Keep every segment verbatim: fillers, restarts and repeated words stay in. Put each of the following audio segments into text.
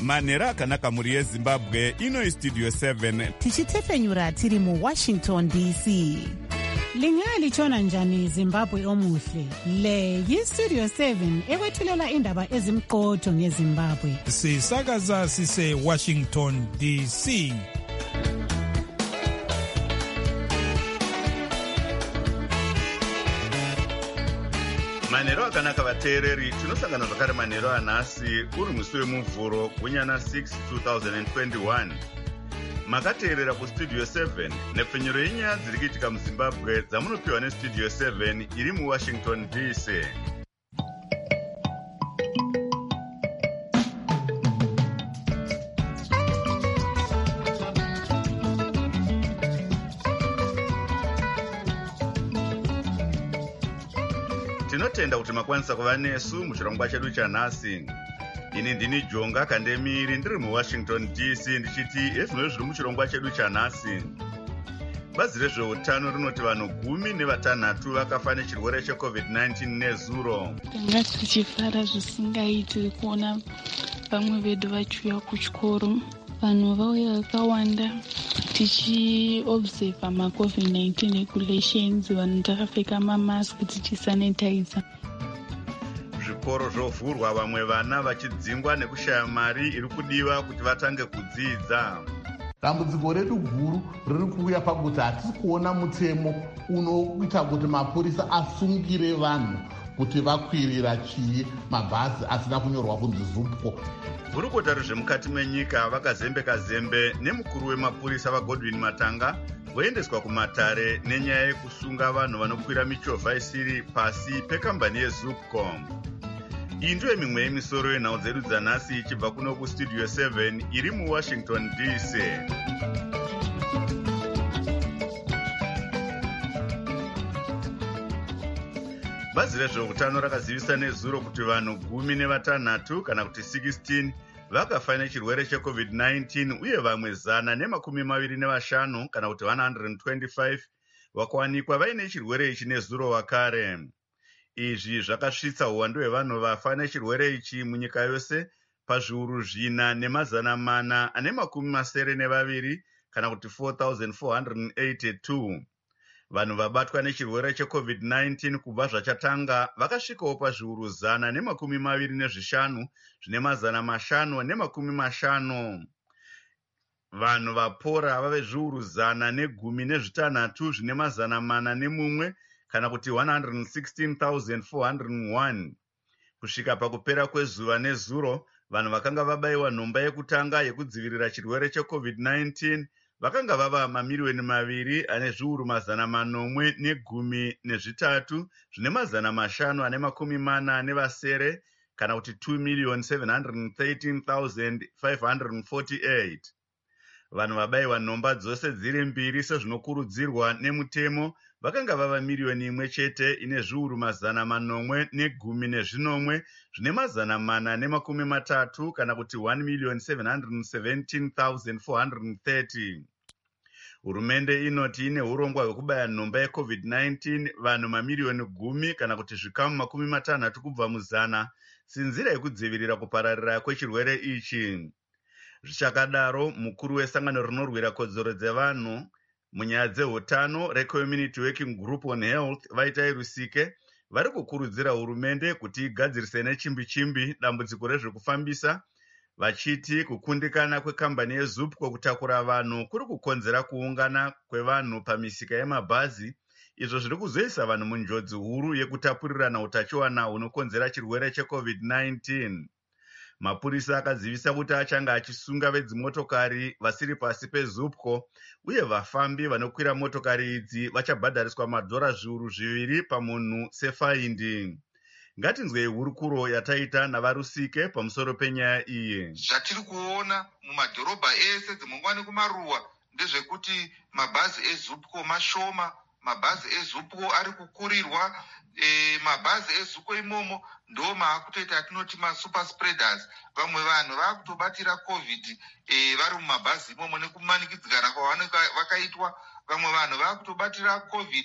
manhero akanaka mhuri yezimbabwe. Ino istudio seven tichitefenyura tiri muwashington D C. Lingalitshona njani Zimbabwe omuhle? Le yistudio seven ekwethulela indaba ezimqotho ngeZimbabwe. Sisakaza sise Washington D C. manhero akanaka vateereri, tinosangana zvakare manhero anhasi uri musi wemuvhuro gunyana six twenty twenty-one. Makateerera kustudio seven nepfenyuro yenyaya dziri kuitika muzimbabwe dzamunopiwa nestudio seven iri muwashington D C. Tinotenda kuti makwanisa kuva nesu muchirongwa chedu chanhasi. Ini ndini Jonga Kandemiri ndiri muWashington D C ndichiti ezvino zviri muchirongwa chedu chanhasi. Bazi rezveutano rinoti vanhu gumi nevatanhatu vakafa nechirwere checovid nineteen nezuro. Tanga tichifara zvisingaiti kuona vamwe vedu vachiuya kuchikoro. Vanhu vauya vakawanda tichiobserva macovid nineteen regulations, vanhu takapfeka mamask tichisanitiza. Zvikoro zvovhurwa, vamwe vana vachidzingwa nekushaya mari iri kudiwa kuti vatange kudzidza. Dambudziko redu guru riri kuuya pakuti hatisi kuona mutemo unoita kuti mapurisa asungire vanhu kuti vakwirira chii mabhazi asina kunyorwa kunzi ZUPCO. Gurukota rezvemukati menyika vakazembeka zembe nemukuru wemapurisa vaGodwin Matanga voendeswa kumatare nenyaya yekusunga vanhu vanokwira michovha isiri pasi pekambani yeZUPCO. Iyi ndiyo mimwe yemisoro yenhau dzedu dzanhasi ichibva kuno kustudio seven iri muWashington D C. Bazi rezveutano rakazivisa nezuro kuti vanhu gumi nevatanhatu kana kuti sixteen vakafa nechirwere checovid nineteen uye vamwe zana nemakumi maviri nevashanu kana kuti one hundred twenty-five vakawanikwa vaine chirwere ichi nezuro wakare. Izvi zvakasvitsa uwandu hwevanhu vafa nechirwere ichi munyika yose pazviuru zvina nemazana mana ane makumi masere nevaviri kana kuti four thousand four hundred eighty-two. Vanhu vabatwa nechirwere checovid nineteen kubva zvachatanga vakasvikawo pazviuru zana nemakumi maviri nezvishanu zvine mazana mashanu nemakumi mashanu. Vanhu vapora vave zviuru zana negumi nezvitanhatu zvine mazana mana nemumwe kana kuti one hundred sixteen thousand four hundred one. Kusvika pakupera kwezuva nezuro, vanhu vakanga vabayiwa nhomba yekutanga yekudzivirira chirwere checovid nineteen vakanga vava mamiliyoni maviri ane zviuru mazana manomwe negumi nezvitatu zvine mazana mashanu ane makumi mana nevasere kana kuti two million seven hundred thirteen thousand five hundred forty-eight. Vanhu vabayiwa nhomba dzose dziri mbiri sezvinokurudzirwa nemutemo vakanga vava miliyoni imwe chete ine zviuru mazana manomwe negumi nezvinomwe zvine mazana mana nemakumi matatu kana kuti one million seven hundred seventeen thousand four hundred thirty. Hurumende inoti ine urongwa hwekubaya nhomba yecovid nineteen vanhu mamiliyoni gumi kana kuti zvikamu makumi matanhatu kubva muzana sinzira yekudzivirira kupararira kwechirwere ichi. Zvichakadaro, mukuru wesangano rinorwira kodzero dzevanhu munyaya dzeutano reCommunity Working Group on Health Vaitai Rusike vari kukurudzira hurumende kuti igadzirise nechimbi chimbi dambudziko rezvekufambisa, vachiti kukundikana kwekambani yeZUPCO kutakura vanhu kuri kukonzera kuungana kwevanhu pamisika yemabhazi, izvo zviri kuzoisa vanhu munjodzi huru yekutapurirana utachiwana hunokonzera chirwere checovid nineteen. Mapurisa akazivisa kuti achanga achisunga vedzimotokari vasiri pasi peZUPCO uye vafambi vanokwira motokari idzi vachabhadhariswa madhora zviuru zviviri pamunhu sefaindi. Ngatinzwei hurukuro yataita navarusike pamusoro penyaya iyi. Zvatiri kuona mumadhorobha ese dzimongwani kumaruwa ndezvekuti mabhazi eZUPCO mashoma, mabhazi eZUPCO ari kukurirwa. E, mabhazi eZUPCO imomo ndo maakutoita atinoti masuper spreaders. Vamwe vanhu vakutobatira covid e, vari mumabhazi imomo nekumanikidzikana kwavanenge vakaitwa. Vamwe vanhu vakutobatira covid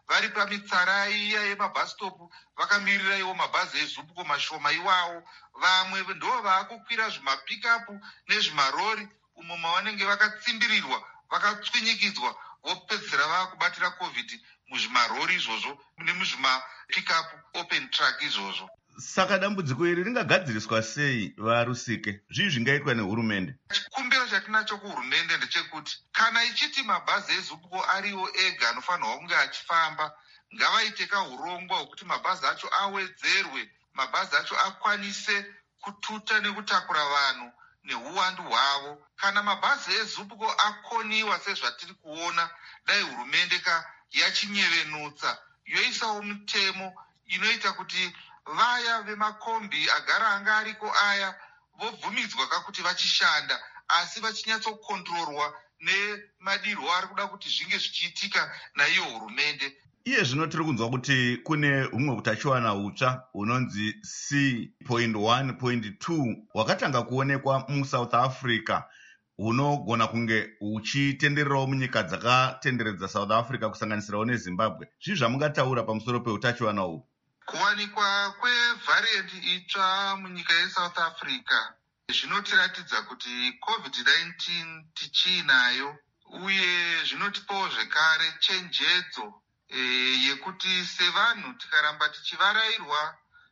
vari pamitsara iya yemabhasitopu vakamirira iwo mabhazi ezupco mashoma iwawo. Vamwe ndo vaakukwira zvimapikapu nezvimarori umo mavanenge vakatsimbirirwa vakatsvinyikidzwa vopedzisira vaakubatira covid muzvimarori izvozvo nemuzvimapikapu open truck izvozvo. Saka dambudziko iri ringagadziriswa sei varusike? Zvii zvingaitwa nehurumende? Chikumbiro chatinacho kuhurumende ndechekuti kana ichiti mabhazi ezupco ariwo ega anofanirwa kunge achifamba, ngavaite kahurongwa hwekuti mabhazi acho awedzerwe, mabhazi acho akwanise kututa nekutakura vanhu neuwandu hwavo. Kana mabhazi ezupco akoniwa sezvatiri kuona, dai hurumende ka yachinyevenutsa yoisawo mutemo inoita kuti vaya vemakombi agara anga ariko aya vobvumidzwa kakuti vachishanda, asi vachinyatsokontrorwa nemadirwo ari kuda kuti zvinge zvichiitika naiyo hurumende. Iye zvino tiri kunzwa kuti kune humwe utachiwana hutsva hunonzi C one point two hwakatanga kuonekwa muSouth Africa, hunogona kunge huchitendererawo munyika dzakatenderedza South Africa kusanganisirawo neZimbabwe. Zvii zvamungataura pamusoro peutachiwana uhu? Kuwanikwa kwevhariant itsva munyika yeSouth Africa zvinotiratidza kuti covid nineteen tichiinayo, uye zvinotipawo zvekare chenjedzo e, yekuti sevanhu tikaramba tichivarairwa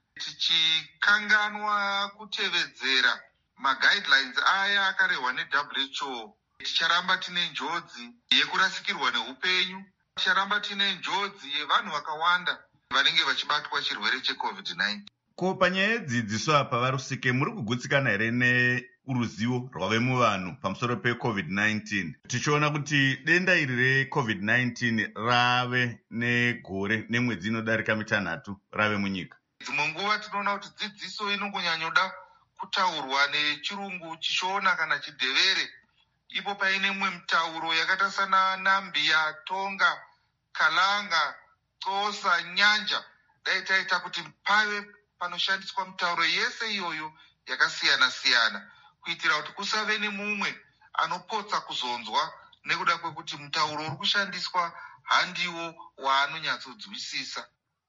tichikanganwa kutevedzera maguidelines aya akarehwa neW H O, ticharamba tine njodzi yekurasikirwa neupenyu, ticharamba tine njodzi yevanhu vakawanda vanenge vachibatwa chirwere checovid nineteen. Ko panyaya yedzidziso apa varusike muri kugutsikana here neruzivo rwave muvanhu pamusoro pecovid nineteen? Tichiona kuti denda iri recovid nineteen rave negore nemwedzi inodarika mitanhatu rave munyika. Dzimwe nguva tinoona kuti dzidziso inongonyanyoda kutaurwa nechirungu chichona kana chidhevere, ipo paine mwe mitauro yakaita sana Nambia, Tonga, Kalanga, Xhosa, Nyanja, dai taita kuti pave panoshandiswa mitauro yese iyoyo yakasiyana siyana kuitira kuti kusave nemumwe anopotsa kuzonzwa nekuda kwekuti mutauro uri kushandiswa handiwo waanonyatsodzwisisa.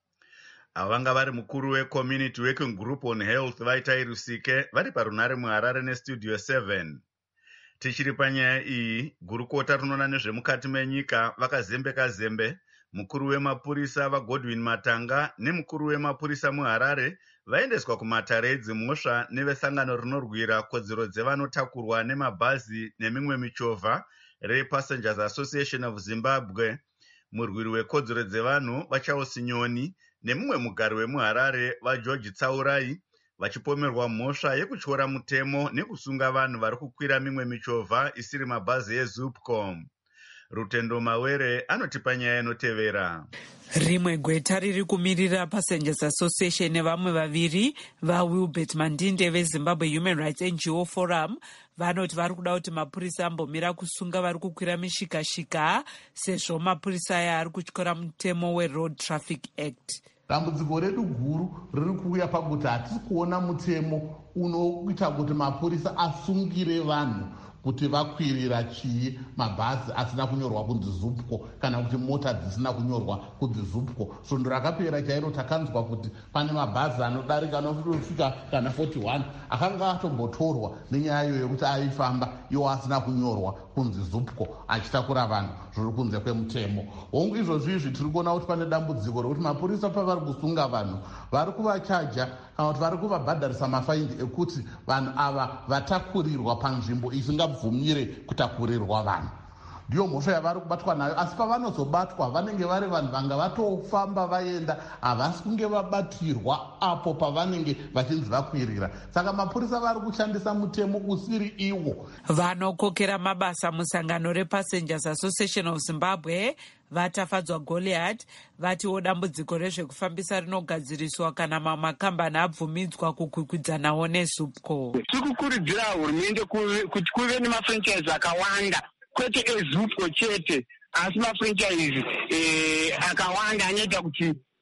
Avanga vari mukuru weCommunity Working Group on Health Vaitai Rusike vari parunare muHarare neStudio seven. Tichiri panyaya iyi, gurukota rinoona nezvemukati menyika vakazembeka zembe mukuru wemapurisa vaGodwin Matanga nemukuru wemapurisa muHarare vaendeswa kumatare edzimhosva nevesangano rinorwira kodzero dzevanotakurwa nemabhazi nemimwe michovha rePassengers Association of Zimbabwe. Murwiri wekodzero dzevanhu vaCharles Nyoni nemumwe mugari wemuHarare vaGeorge Tsaurai vachipomerwa mhosva yekutyora mutemo nekusunga vanhu vari kukwira mimwe michovha isiri mabhazi eZupco. Rutendo Mawere anotipa nyaya inotevera. Rimwe gweta riri kumirira Passengers Association nevamwe vaviri vaWilbert Mandinde veZimbabwe Human Rights N G O Forum vanoti vari kuda kuti mapurisa ambomira kusunga vari kukwira mishikashika sezvo mapurisa aya ari kutyora mutemo weRoad Traffic Act. Dambudziko redu guru riri kuuya pakuti hatisi kuona mutemo unoita kuti mapurisa asungire vanhu kuti vakwirira chii mabhazi asina kunyorwa kunzi Zupco kana kuti mota dzisina kunyorwa kunzi Zupco. Svondo rakapera chairo takanzwa kuti pane mabhazi anodarika anosvika kana forty-one akanga atombotorwa nenyaya iyo yekuti aifamba iwo asina kunyorwa kunzi Zupco achitakura vanhu zviri kunze kwemutemo. Hongu izvozvo izvi tiri kuona kuti pane dambudziko rekuti mapurisa pavari kusunga vanhu vari kuvachaja kana kuti vari kuvabhadharisa mafaini ekuti vanhu ava vatakurirwa panzvimbo isingabvumire kutakurirwa vanhu. Ndiyo mhosva yavari kubatwa nayo, asi pavanozobatwa vanenge vari vanhu vanga vatofamba vaenda, havasi kunge vabatirwa apo pavanenge vachinzi vakwirira. Saka mapurisa vari kushandisa mutemo usiri iwo. Vanokokera mabasa musangano rePassengers Association of Zimbabwe vatafadzwa Goliath vatiwo dambudziko rezvekufambisa rinogadziriswa kana mamakambani abvumidzwa kukwikwidzanawo neZupco. Tikukurudzira hurumende kuti kuve nemafranchise akawanda, kwete eZupco chete, asi mafranchise eh, akawanda anoita kuti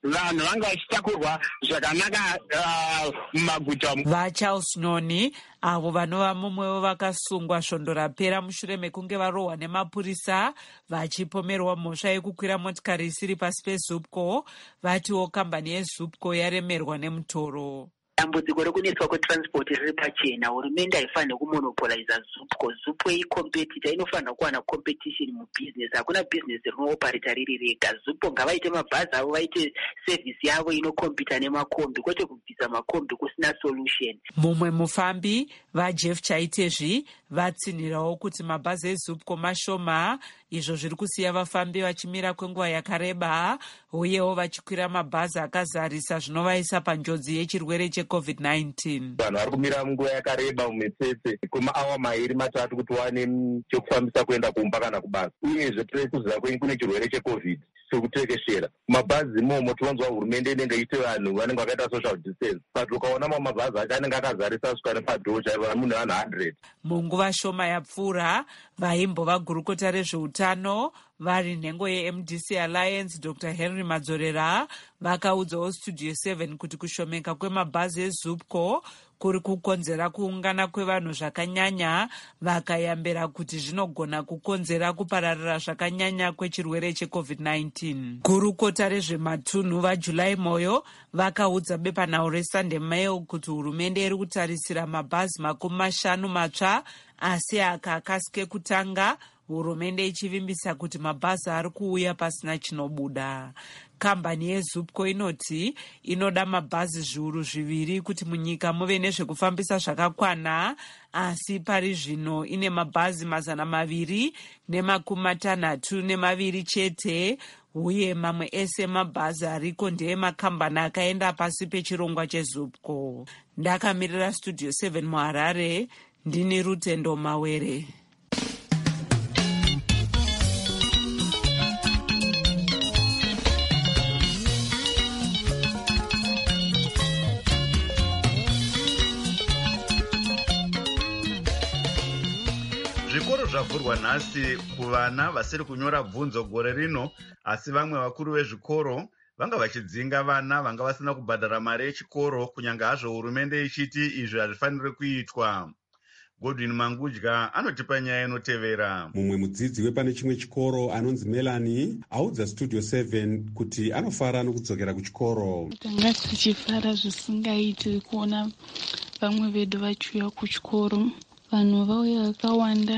vanhu vanga vachitakurwa zvakanaka mumaguta. vaCharles Noni avo vanova mumwewo vakasungwa svondo rapera mushure mekunge varohwa nemapurisa vachipomerwa mhosva yekukwira motikari isiri pasi peZUPCO, vatiwo kambani yeZUPCO yaremerwa nemutoro. dambudziko rekuneswa kwetransport riri pachena. Hurumende haifanira kumonopoliza ZUPCO. ZUPCO ikompetita, inofanira kuwana competition mubusiness. Hakuna business rinooparita riri rega. ZUPCO ngavaite mabhazi avo, vaite service yavo inokompita nemakombi, kwete kubvisa makombi kusina solution. Mumwe mufambi vaJeff Chaitezvi vatsinhirawo kuti mabhazi eZUPCO mashoma, izvo zviri kusiya vafambi vachimira kwenguva yakareba, uyewo vachikwira mabhazi akazarisa zvinovaisa panjodzi yechirwere checovid nineteen. Vanhu vari kumira munguva yakareba mumitsetse kwemaawa mairi matatu kuti wane chekufambisa kuenda kumba kana kubasa. Uyezve tiri kuziva kune chirwere checovid chekutekeshera mabhazi imomo. Tinonzwa hurumende inenge iite vanhu vanenge vakaita social distance, but ukaona mamwe mabhazi acho anenge akazarisa kusvika nepadhoo chaivo mune vanhu one hundred. Munguva shoma yapfuura, vaimbova gurukota rezveutano vari nhengo yeM D C Alliance Doctor Henry Madzorera vakaudzawo Studio seven kuti kushomeka kwemabhazi eZUPCO kuri kukonzera kuungana kwevanhu zvakanyanya, vakayambira kuti zvinogona kukonzera kupararira zvakanyanya kwechirwere checovid nineteen. Gurukota rezvematunhu vaJulai Moyo vakaudza bepanhau reSunday Mail kuti hurumende iri kutarisira mabhazi makumi mashanu matsva, asi aka akasike kutanga, hurumende ichivimbisa kuti mabhazi ari kuuya pasina chinobuda. Kambani yeZUPCO inoti inoda mabhazi zviuru zviviri kuti munyika muve nezvekufambisa zvakakwana, asi pari zvino ine mabhazi mazana maviri nemakumi matanhatu nemaviri chete, uye mamwe ese mabhazi ariko ndeemakambani akaenda pasi pechirongwa cheZUPCO. Ndakamirira Studio seven muHarare, ndini Rutendo Mawere. Zvikoro zvavhurwa nhasi kuvana vasiri kunyora bvunzo gore rino, asi vamwe vakuru vezvikoro vanga vachidzinga vana vanga vasina kubhadhara mari yechikoro, kunyange hazvo hurumende ichiti izvi hazvifaniri kuitwa. Godwin Mangudya anotipa nyaya inotevera. Mumwe mudzidzi wepane chimwe chikoro anonzi Melanie audza Studio seven kuti anofara nokudzokera kuchikoro. Tanga tichifara zvisingaiti kuona vamwe vedu vachiuya kuchikoro. Vanhu vauya vakawanda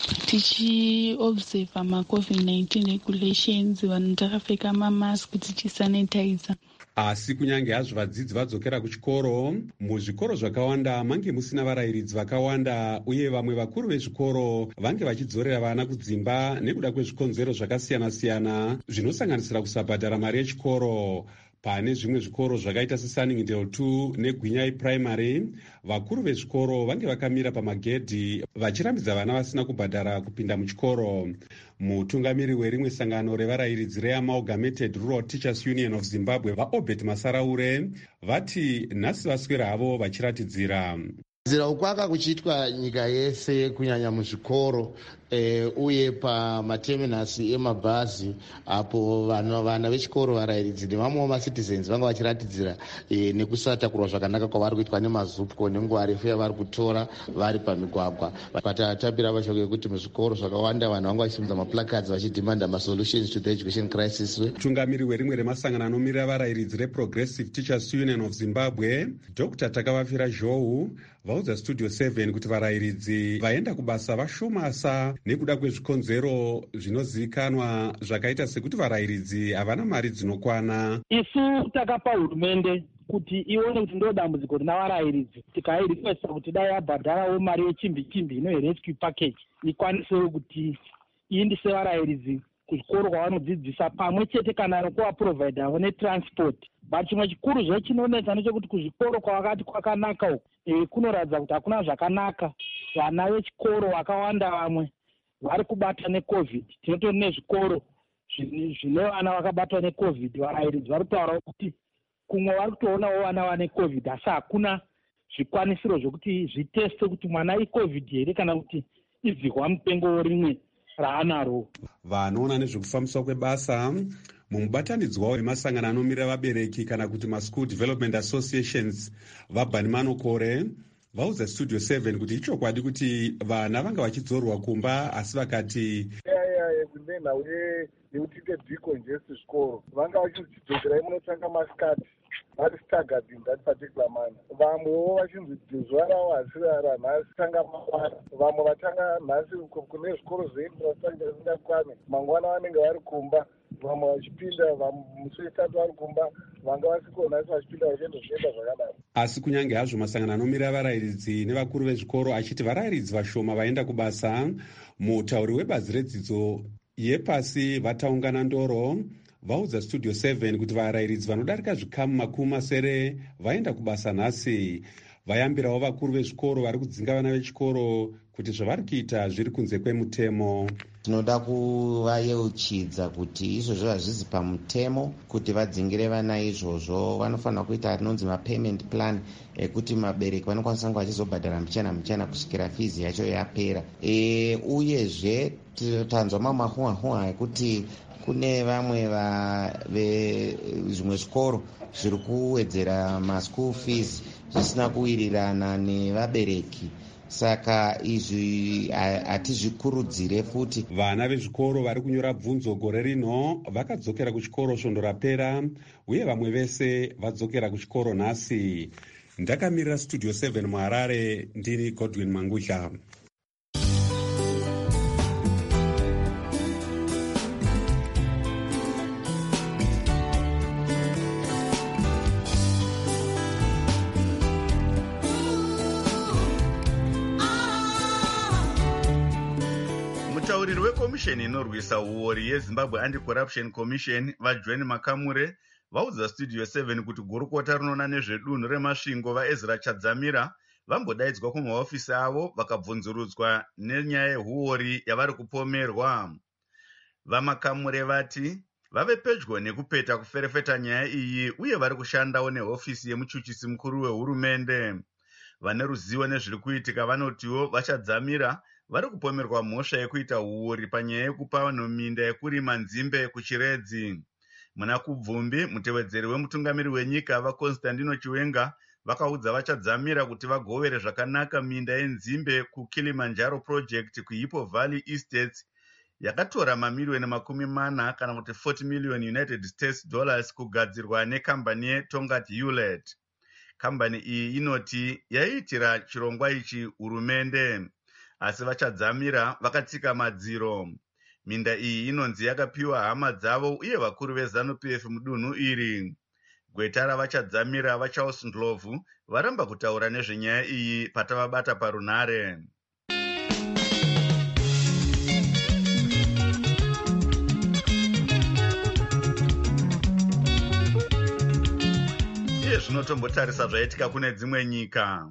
tichiobserva macovid nineteen regulations, vanhu takapfeka mamask tichisanitiza. Asi kunyange hazvo vadzidzi vadzokera kuchikoro, muzvikoro zvakawanda mange musina varayiridzi vakawanda, uye vamwe vakuru vezvikoro vange vachidzorera vana kudzimba nekuda kwezvikonzero zvakasiyana-siyana zvinosanganisira kusabhadhara mari yechikoro. Pane zvimwe zvikoro zvakaita seSunningdale two neGwinyai Primary, vakuru vezvikoro vange vakamira pamagedhi vachirambidza vana vasina kubhadhara kupinda muchikoro. Mutungamiri werimwe sangano revarayiridzi reAmalgamated Rural Teachers Union of Zimbabwe, vaObert Masaraure, vati nhasi vaswera havo vachiratidzira nzira ukwaka kuchiitwa nyika yese, kunyanya muzvikoro e, uye pamateminasi emabhazi, apo vana vana vechikoro varayiridzi nevamwewo macitizens vanga vachiratidzira e, nekusatakurwa zvakanaka kwavari kuitwa nemaZUPCO nenguva refu yavari kutora vari pamigwagwa. Patatambira mashoko ekuti muzvikoro zvakawanda vanhu vanga vachisimudza maplacards vachidhimanda masolutions to the education crisis. Mutungamiri werimwe remasangano anomirira varayiridzi reProgressive Teachers Union of Zimbabwe, Doctor Takavafira Zhou, vaudza Studio seven kuti varayiridzi vaenda kubasa vashomasa nekuda kwezvikonzero zvinozivikanwa zvakaita sekuti varayiridzi havana mari dzinokwana. Isu takapa hurumende kuti ione kuti ndo dambudziko rina varayiridzi, tikairequesta kuti dai yabhadharawo mari yechimbi-chimbi ino rescue package ikwanisewo kuti iindise varayiridzi kuzvikoro kwavanodzidzisa, pamwe chete kana nokuvaprovidhawo netransport. But chimwe chikuru zvechinonetsa nechekuti kuzvikoro kwavakati kwakanaka uku e, kunoratidza kuti hakuna zvakanaka. Vana vechikoro vakawanda vamwe vari kubatwa necovid. Tinotori nezvikoro zvine vana vakabatwa necovid. Varayiridzi vari kutaura kuti kumwe vari kutoonawo vana vane covid, asi hakuna zvikwanisiro zvokuti zviteste kuti mwana icovid here kana kuti idzihwa mupengo rimwe raanaro. Vanoona nezvekufambiswa kwebasa mumubatanidzwawo wemasangano anomirira vabereki kana kuti maschool development associations vabhani manokore vaudza studio seven kuti ichokwadi kuti vana vanga vachidzorwa kumba asi vakati kunenhau yeutiite decongest zvikoro vanga vachidzokera imunotanga masikati vari staggered in that particular manner. Vamwewo vachinzi zuva ravo hasirara nhasi tanga mangwana. Vamwe vatanga nhasi kune zvikoro zveindastanga zvisingakwane. Mangwana vanenge vari kumba. Vamwe vachipinda musi wetatu vari kumba. Vanga vasiko nhasi vachipinda vachienda zvichienda zvakadaro. Asi kunyange hazvo masangano anomirira varayiridzi nevakuru vezvikoro achiti varayiridzi vashoma vaenda kubasa, mutauri webazi redzidzo yepasi vataungana ndoro vaudza studio seven kuti varayiridzi vanodarika zvikamu makumi masere vaenda kubasa nhasi. Vayambirawo vakuru vezvikoro vari kudzinga vana vechikoro kuti zvavari kuita zviri kunze kwemutemo. Tinoda kuvayeuchidza kuti izvozvo hazvisi pamutemo kuti vadzingire vana izvozvo. Vanofanira kuita rinonzi mapayment plan ekuti mabereki vanokwanisa kunge vachizobhadhara muchana muchana kusvikira fizi yacho yapera. E, uyezve tanzwa mamahuhahua ekuti kune vamwe vezvimwe zvikoro zviri kuwedzera maschool fees zvisina kuwirirana nevabereki. Saka izvi hatizvikurudzire futi. Vana vezvikoro vari kunyora bvunzo gore rino vakadzokera kuchikoro svondo rapera uye vamwe vese vadzokera kuchikoro nhasi. Ndakamirira studio seven muHarare, ndini Godwin Mangudla. Mutauriri wekomisheni inorwisa uori yeZimbabwe Anti-Corruption Commission vaJohn Makamure vaudza studio seven kuti gurukota rinoona nezvedunhu remasvingo vaEzra Chadzamira vambodaidzwa kumahofisi avo vakabvunzurudzwa nenyaya yehuori yavari kupomerwa. VaMakamure vati vave pedyo nekupeta kuferefeta nyaya iyi uye vari kushandawo nehofisi yemuchuchisi mukuru wehurumende. Vane ruzivo nezviri kuitika vanotiwo vaChadzamira vari kupomerwa mhosva yekuita huori panyaya yekupa vanhu minda yekurima nzimbe kuChiredzi. Muna kubvumbi, mutevedzeri wemutungamiri wenyika vaConstantino Chiwenga vakaudza vaChadzamira kuti vagovere zvakanaka minda yenzimbe kuKilimanjaro Project kuHippo Valley Estates yakatora mamiliyoni makumi mana kana kuti forty million United States dollars kugadzirwa nekambani yeTongat Hewlett. Kambani iyi inoti yaiitira chirongwa ichi hurumende, asi vaChadzamira vakatsika madziro. Minda iyi inonzi yakapiwa hama dzavo uye vakuru veZANU-P F mudunhu iri. Gweta ravaChadzamira vaCharles Ndlovu varamba kutaura nezvenyaya iyi patavabata parunhare. Iye zvinotombotarisa zvaitika kune dzimwe nyika.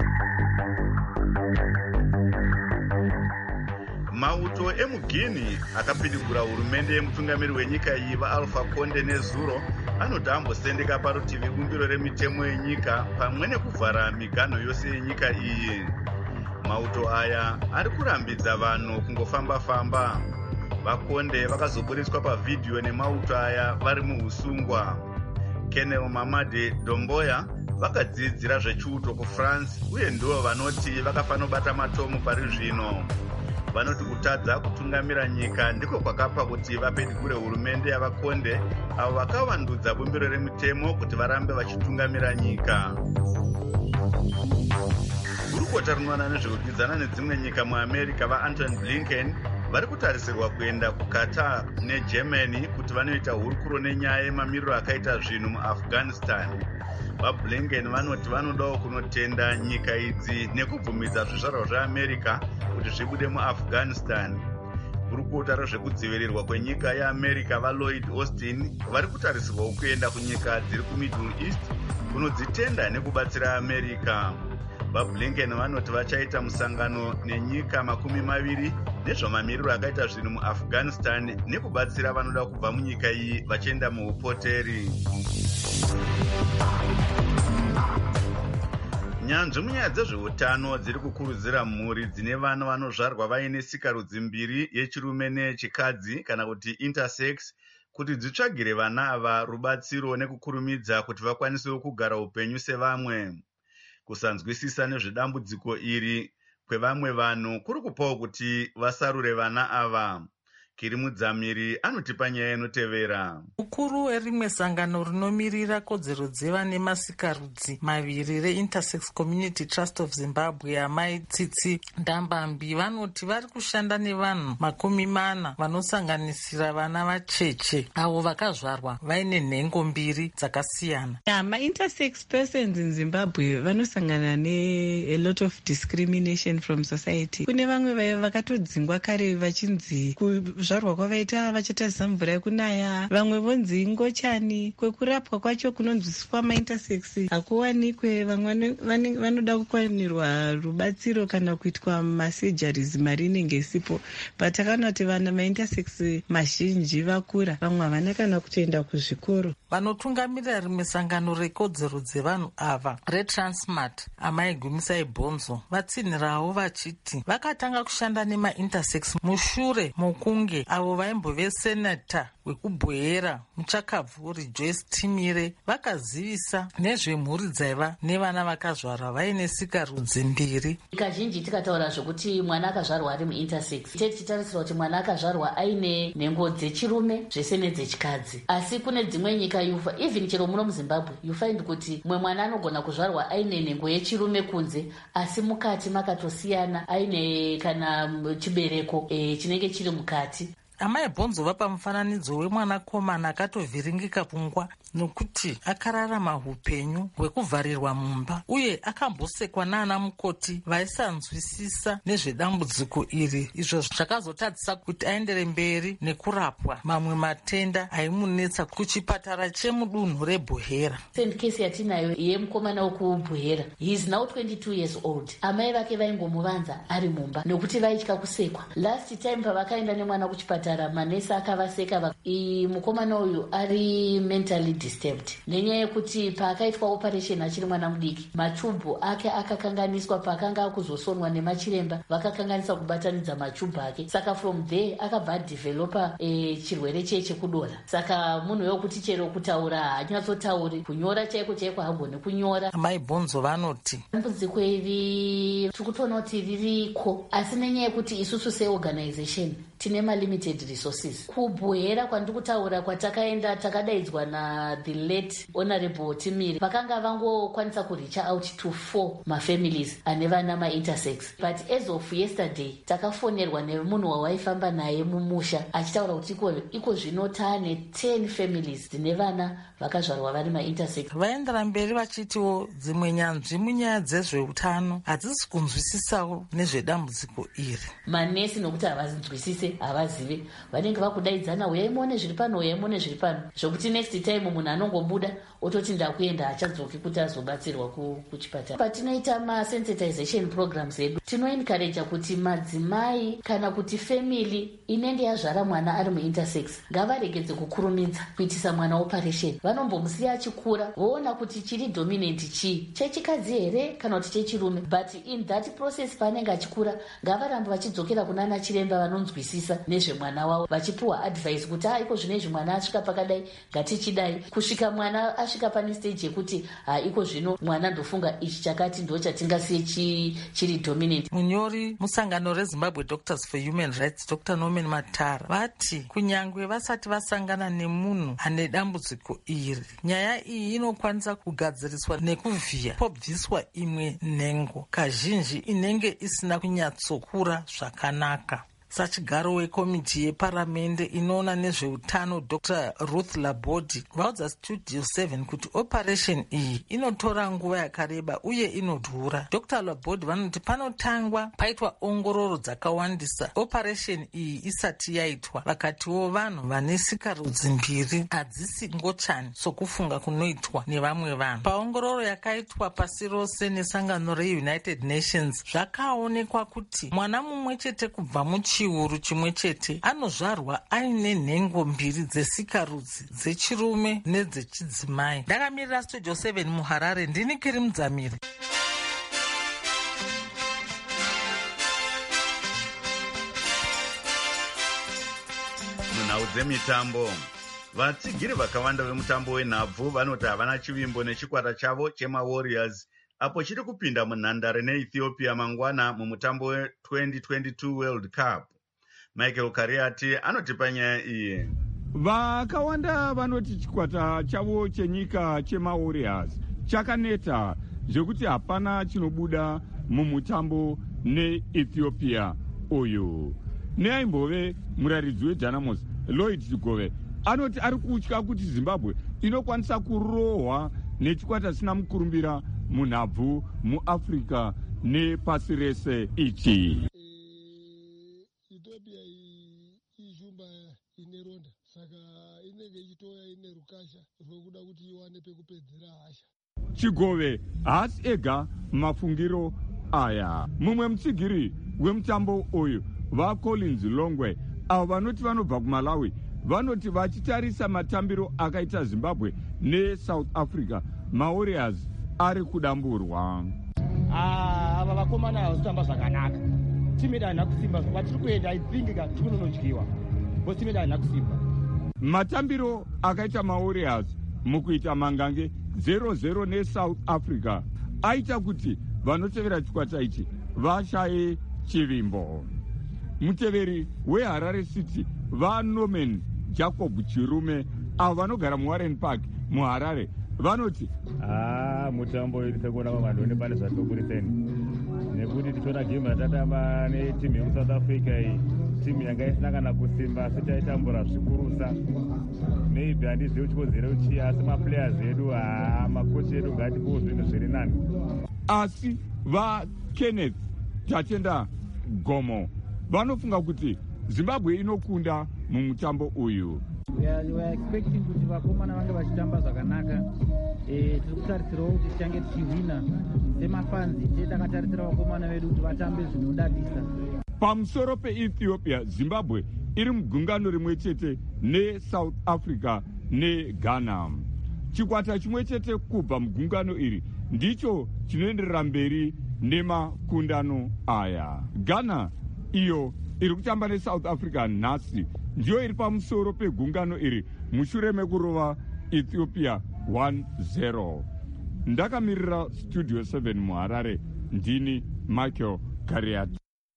Mauto emuGuinea akapidigura hurumende yemutungamiri wenyika iyi vaAlpha Conde nezuro anoti ambosendeka parutivi bumbiro remitemo yenyika pamwe nekuvhara miganho yose yenyika iyi. Mauto aya ari kurambidza vanhu kungofamba-famba. VaConde vakazoburiswa pavhidhiyo nemauto aya vari muhusungwa. Kenel Mamade Domboya vakadzidzira zvechiuto kuFrance uye ndivo vanoti vakafanobata matomu pari zvino. Vanoti kutadza kutungamira nyika ndiko kwakapa kuti vapedigure hurumende yavaConde avo vakavandudza bumbiro remitemo kuti varambe vachitungamira nyika. Gurukota rinoona nezvekudyidzana nedzimwe nyika muAmerica vaAntony Blinken vari kutarisirwa kuenda kuQatar neGermany kuti vanoita hurukuro nenyaya yemamiriro akaita zvinhu muAfghanistan. VaBlinken vanoti vanodawo kunotenda nyika idzi nekubvumidza zvizvarwa zveAmerica kuti zvibude muAfghanistan. Gurukota rezvekudzivirirwa kwenyika yeAmerica vaLloyd Austin vari kutarisirwawo kuenda kunyika dziri kuMiddle East kunodzitenda nekubatsira America. VaBlinken vanoti vachaita musangano nenyika makumi maviri nezvamamiriro akaita zvinhu muAfghanistan nekubatsira vanoda kubva munyika iyi vachienda muupoteri. Nyanzvi munyaya dzezveutano dziri kukurudzira mhuri dzine vana vanozvarwa vaine sikarudzi mbiri yechirume neyechikadzi kana kuti intersex kuti dzitsvagire vana ava rubatsiro nekukurumidza kuti vakwanisewo kugara upenyu sevamwe. Kusanzwisisa nezvedambudziko iri kwevamwe vanhu kuri kupawo kuti vasarure vana ava. Kiri Mudzamiri anotipa nyaya inotevera. Mukuru werimwe sangano rinomirira kodzero dzevane masikarudzi maviri reIntersex Community Trust of Zimbabwe, Amai Tsitsi Ndambambi, vanoti vari kushanda nevanhu makumi mana vanosanganisira vana vacheche avo vakazvarwa vaine nhengo mbiri dzakasiyana. Yeah, ma-intersex persons in Zimbabwe vanosangana ne a lot of discrimination from society. Kune vamwe vakatodzingwa kare vachinzi kuzvarwa kwavaita vachitadzisa mvura yekunaya, vamwe vonzi ngochani, kwekurapwa kwacho kunonzwiswa ma-intersex hakuwanikwe, vamwe vanoda kukwanirwa rubatsiro kana kuitwa masurgeries mari inenge isipo. But takanoti vana ma-intersex mazhinji vakura, vamwe havana kana kutoenda kuzvikoro. Vanotungamirira rimwe sangano rekodzero dzevanhu ava reTransmart, Amai Gumisai Bonzo, vatsinhirawo vachiti vakatanga kushanda nema-intersex mushure mokunge avo vaimbove senata wekubwehera muchakabvuri Joyce Timire vakazivisa nezvemhuri dzaiva nevana vakazvarwa vaine sikarudzi mbiri. Kazhinji tikataura zvokuti mwana akazvarwa ari muintersex, tete tichitarisira kuti mwana akazvarwa aine nhengo dzechirume zvese nedzechikadzi. Asi kune dzimwe nyika yufa, even chero muno muZimbabwe, you find kuti mwe mwana anogona kuzvarwa aine nhengo yechirume kunze, asi mukati makatosiyana, aine kana chibereko e, chinenge chiri mukati. Amai Bonzo vapa mufananidzo wemwanakomana akatovhiringika pfungwa nokuti akararama upenyu hwekuvharirwa mumba uye akambosekwa naana mukoti vaisanzwisisa nezvedambudziko iri, izvo zvakazotadzisa kuti aendere mberi nekurapwa mamwe matenda aimunetsa kuchipatara chemudunhu reBuhera. Send case yatinayo yemukomana wekuBuhera, he is now twenty-two years old. Amai vake vaingomuvanza ari mumba nokuti vaitya kusekwa. Last time pavakaenda nemwana kuchipatara, manesi akavaseka. Mukomana uyu ari mentally disturbed nenyaya yekuti paakaitwa operation achiri mwana mudiki, machubhu ake akakanganiswa. Paakanga akuzosonwa nemachiremba vakakanganisa kubatanidza machubhu ake, saka from there akabva developa e, chirwere cheye chekudora. Saka munhu wekuti chero kutaura haanyatsotauri, kunyora chaiko chaiko hagoni kunyora. Amai Bonzo vanoti dambudziko iri tikutoona kuti ririko, asi nenyaya yekuti isusu seorganization tine ma-limited resources. Kubhuhera kwandiri kutaura kwatakaenda takadaidzwa na the late honorable Timiri, vakanga vangokwanisa kuricha out to four mafamilies ane vana ma-intersex. But as of yesterday takafonerwa nemunhu wawaifamba naye mumusha achitaura kuti iko, iko zvino taane ten families dzine vana vakazvarwa vari ma-intersex. Vaendera mberi vachitiwo dzimwe nyanzvi munyaya dzezveutano hadzisi kunzwisisawo nezvedambudziko iri. Manesi nokuti havazinzwisise, havazive, vanenge vakudaidzana, uyai muone zviri pano, uyai muone zviri pano, zvokuti next time munhu anongobuda ototi ndakuenda achadzoki kuti azobatsirwa kuchipatara. Patinoita masensitization programs edu tinoencourage kuti madzimai kana kuti family inenge yazvara mwana ari muintersex ngavaregedze kukurumidza kuitisa mwana operation. Vanombomusiya achikura voona kuti chiri dominant chii, chechikadzi here kana kuti chechirume, but in that process paanenge achikura ngavarambe vachidzokera kunana chiremba vanonzwisisa nezvemwana wavo, vachipuwa advice kuti ha iko zvino izvi mwana asvika pakadai ngatichidai, kusvika mwana asvika pane stage yekuti ha iko zvino mwana ndofunga ichi chakati ndo chatingasiye chi, chiri dominant. Munyori musangano reZimbabwe Doctors for Human Rights Doctor Norman Matara vati kunyangwe vasati vasangana nemunhu ane dambudziko iri, nyaya iyi inokwanisa kugadziriswa nekuvhiya pobviswa imwe nhengo, kazhinji inenge isina kunyatsokura zvakanaka. Sachigaro wekomiti yeparamende inoona nezveutano Doctor Ruth Labodi vaudza Studio seven kuti operation iyi inotora nguva yakareba uye inodhura. Doctor Labodi vanoti panotangwa paitwa ongororo dzakawandisa operation iyi isati yaitwa, vakatiwo vanhu vane sikarudzi mbiri hadzisi ngochani sokufunga kunoitwa nevamwe vanhu. Paongororo yakaitwa pasi rose nesangano reUnited Nations zvakaonekwa kuti mwana mumwe chete kubva muchi chiuru chimwe chete anozvarwa aine nhengo mbiri dzesikarudzi dzechirume nedzechidzimai. Ndakamirira Studio seven muHarare, ndini Kiri Mudzamiri. Munhau dzemitambo, vatsigiri vakawanda vemutambo wenhabvu vanoti havana chivimbo nechikwata chavo chemawarriors apo chiri kupinda munhandare neethiopia mangwana mumutambo we-twenty twenty-two world cup. Michael Kariati anotipa nyaya iyi. Vakawanda vanoti chikwata chavo chenyika chemawarriors chakaneta zvekuti hapana chinobuda mumutambo neethiopia uyu. Neaimbove muraridzi wedynamos Lloyd Chigove anoti ari kutya kuti Zimbabwe inokwanisa kurohwa nechikwata sina mukurumbira munhabvu muAfrica nepasi rese ichi. Ethiopia ijumba ineronda saka inenge ichitoya ine rukasha rwekuda kuti iwane pekupedzera hasha. Chigove haasi ega mafungiro aya. Mumwe mutsigiri wemutambo uyu vaCollins Longwe avo vanoti vanobva kuMalawi vanoti vachitarisa matambiro akaita Zimbabwe neSouth Africa, mawarriors ari kudamburwa. Ava vakomana havasitamba zvakanaka. Timu yedu haina kusimba, kwatiri kuenda I think tiri kunonodyiwa. Bo timu yedu haina kusimba. Matambiro akaita mawarriors mukuita mangange zero zero neSouth Africa aita kuti vanotevera chikwata ichi vashaye chivimbo. Muteveri weHarare City vaNorman Jacob Chirume avo vanogara muWarren Park muHarare vanoti ah mutambo iri kuona mamando pane zvatoburiseni nekuti tichiona game ratatamba netimu yemuSouth Africa iyi timu yanga isina kana kusimba asi taitambura zvikurusa. Maybe handizivi chikonzero chii asi maplayers edu haa makochi edu ngatipuwo zvinhu zviri nani. Asi vaKenneth Tatenda Gomo vanofunga kuti Zimbabwe inokunda mumutambo uyu. We are, we are expecting kuti vakomana vange vachitamba zvakanaka. Eh, tiri kutarisirawo kuti tichange tichihwina semafanzi tetakatarisa vakomana vedu kuti vatambe zvinodadisa. Pamusoro peEthiopia, Zimbabwe iri mugungano rimwe chete neSouth Africa neGhana. Chikwata chimwe chete kubva mugungano iri ndicho chinoenderera mberi nemakundano aya. Ghana iyo iri kutamba neSouth Africa nhasi ndiyo iri pamusoro pegungano iri mushure mekurova Ethiopia one zero. Ndakamirira Studio seven muHarare, ndini Michael Kariati.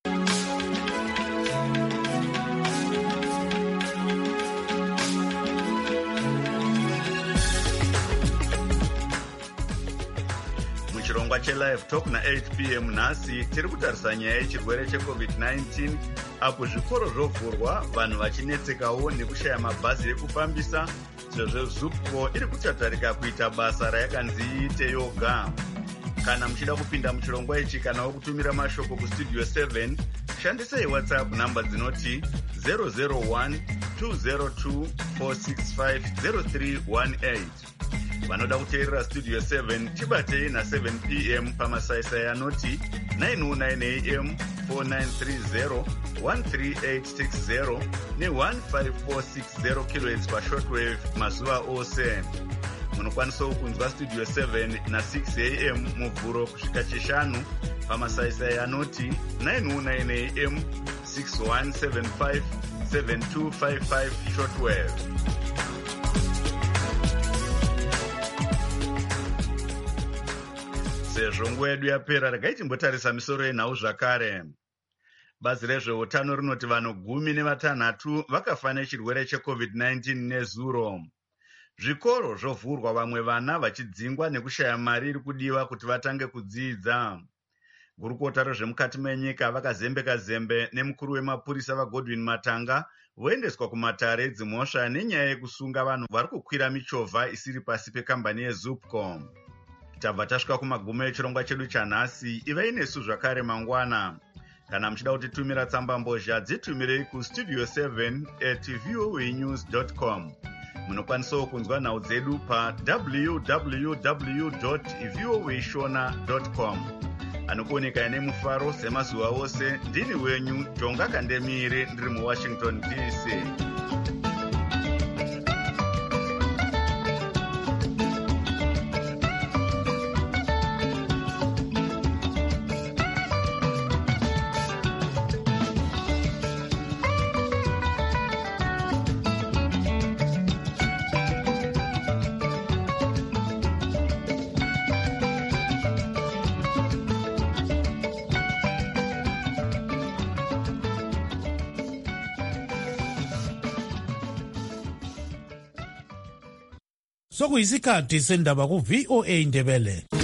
Muchirongwa cheLive Talk na eight p m nhasi tiri kutarisa nyaya yechirwere checovid nineteen apo zvikoro zvovhurwa vanhu vachinetsekawo nekushaya mabhazi ekufambisa sezvo ZUPCO iri kuchatarika kuita basa rayakanzi iite yoga. Kana muchida kupinda muchirongwa ichi kana wokutumira mashoko kustudio seven shandisai WhatsApp namba dzinoti zero zero one two zero two four six five zero three one eight. Vanoda kuteerera Studio seven tibatei na seven p m pamasaisai anoti nine oh nine a m four nine three zero one three eight six zero ne one five four six zero kilohertz pashortwave mazuva ose. Munokwanisawo kunzwa Studio seven na six a m muvhuro kusvika chishanu pamasaisai anoti nine oh nine a m six one seven five seven two five five shortwave. Sezvo nguva yedu yapera, regai timbotarisa misoro yenhau zvakare. Bazi rezveutano rinoti vanhu gumi nevatanhatu vakafa nechirwere checovid nineteen nezuro. Zvikoro zvovhurwa, vamwe vana vachidzingwa nekushaya mari iri kudiwa kuti vatange kudzidza. Gurukota rezvemukati menyika vakazembeka zembe nemukuru wemapurisa vaGodwin Matanga voendeswa kumatare edzimhosva nenyaya yekusunga vanhu vari kukwira michovha isiri pasi pekambani yeZUPCO. Tabva tasvika kumagumo echirongwa chedu chanhasi. Ivai nesu zvakare mangwana. Kana muchida kutitumira tsamba mbozha dzitumirei kustudio seven at voa news dot com. Munokwanisawo kunzwa nhau dzedu pa w w w dot voa shona dot com. Anokuoneka ine mufaro semazuva ose, ndini wenyu Tonga Kandemire ndiri muWashington D C. sokuyisikhathi sendaba ku-V O A Ndebele.